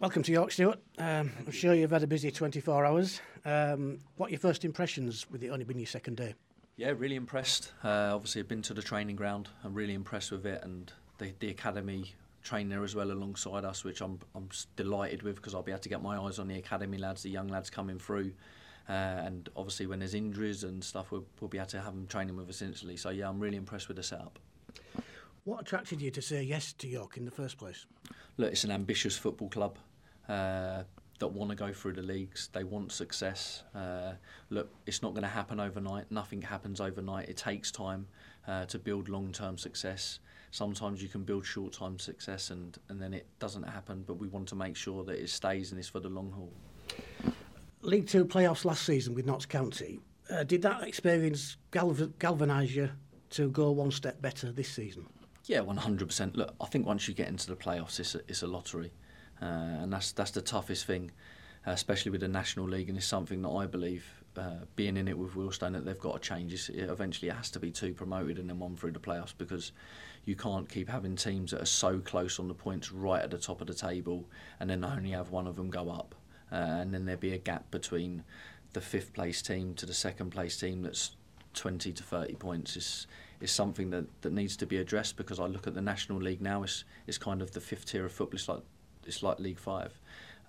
Welcome to York, Stuart. I'm sure you've had a busy 24 hours. What are your first impressions with it only being your second day? Yeah, really impressed. Obviously, I've been to the training ground. I'm really impressed with it, and the academy train there as well alongside us, which I'm delighted with, because I'll be able to get my eyes on the academy lads, the young lads coming through. And obviously, when there's injuries and stuff, we'll be able to have them training with us instantly. So yeah, I'm really impressed with the setup. What attracted you to say yes to York in the first place? Look, it's an ambitious football club that want to go through the leagues. They want success. Look, it's not going to happen overnight. Nothing happens overnight. It takes time to build long-term success. Sometimes you can build short-term success and then it doesn't happen, but we want to make sure that it stays and it's for the long haul. League Two playoffs last season with Notts County. Did that experience galvanise you to go one step better this season? Yeah, 100%. Look, I think once you get into the playoffs, it's a lottery. And that's the toughest thing, especially with the National League, and it's something that I believe, being in it with Wealdstone, that they've got to change. Eventually it has to be 2 promoted and then 1 through the playoffs, because you can't keep having teams that are so close on the points right at the top of the table and then only have one of them go up, and then there'd be a gap between the 5th place team to the 2nd place team that's 20 to 30 points. Is something that needs to be addressed, because I look at the National League now, it's kind of the 5th tier of football. It's like League 5,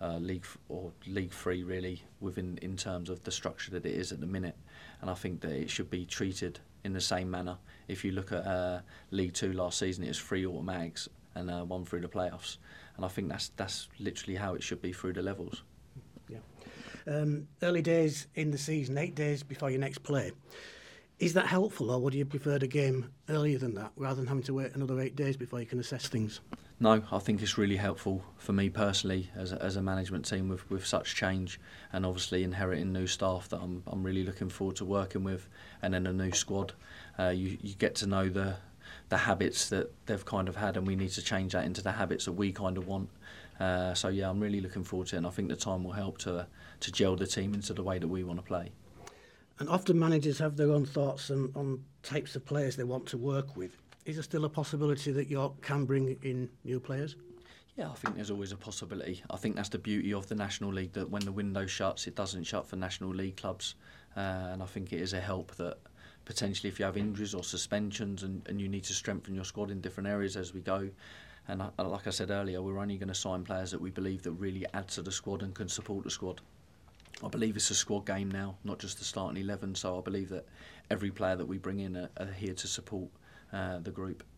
League 3 really, in terms of the structure that it is at the minute. And I think that it should be treated in the same manner. If you look at League 2 last season, it was 3 automatics and 1 through the playoffs. And I think that's literally how it should be through the levels. Yeah. Early days in the season, 8 days before your next play. Is that helpful, or would you prefer the game earlier than that, rather than having to wait another 8 days before you can assess things? No, I think it's really helpful for me personally as a management team with such change, and obviously inheriting new staff that I'm really looking forward to working with, and then a new squad. You get to know the habits that they've kind of had, and we need to change that into the habits that we kind of want. So yeah, I'm really looking forward to it, and I think the time will help to gel the team into the way that we want to play. And often managers have their own thoughts on types of players they want to work with. Is there still a possibility that York can bring in new players? Yeah, I think there's always a possibility. I think that's the beauty of the National League, that when the window shuts, it doesn't shut for National League clubs. And I think it is a help that potentially if you have injuries or suspensions and you need to strengthen your squad in different areas as we go. And like I said earlier, we're only going to sign players that we believe that really add to the squad and can support the squad. I believe it's a squad game now, not just the starting 11, so I believe that every player that we bring in are here to support the group.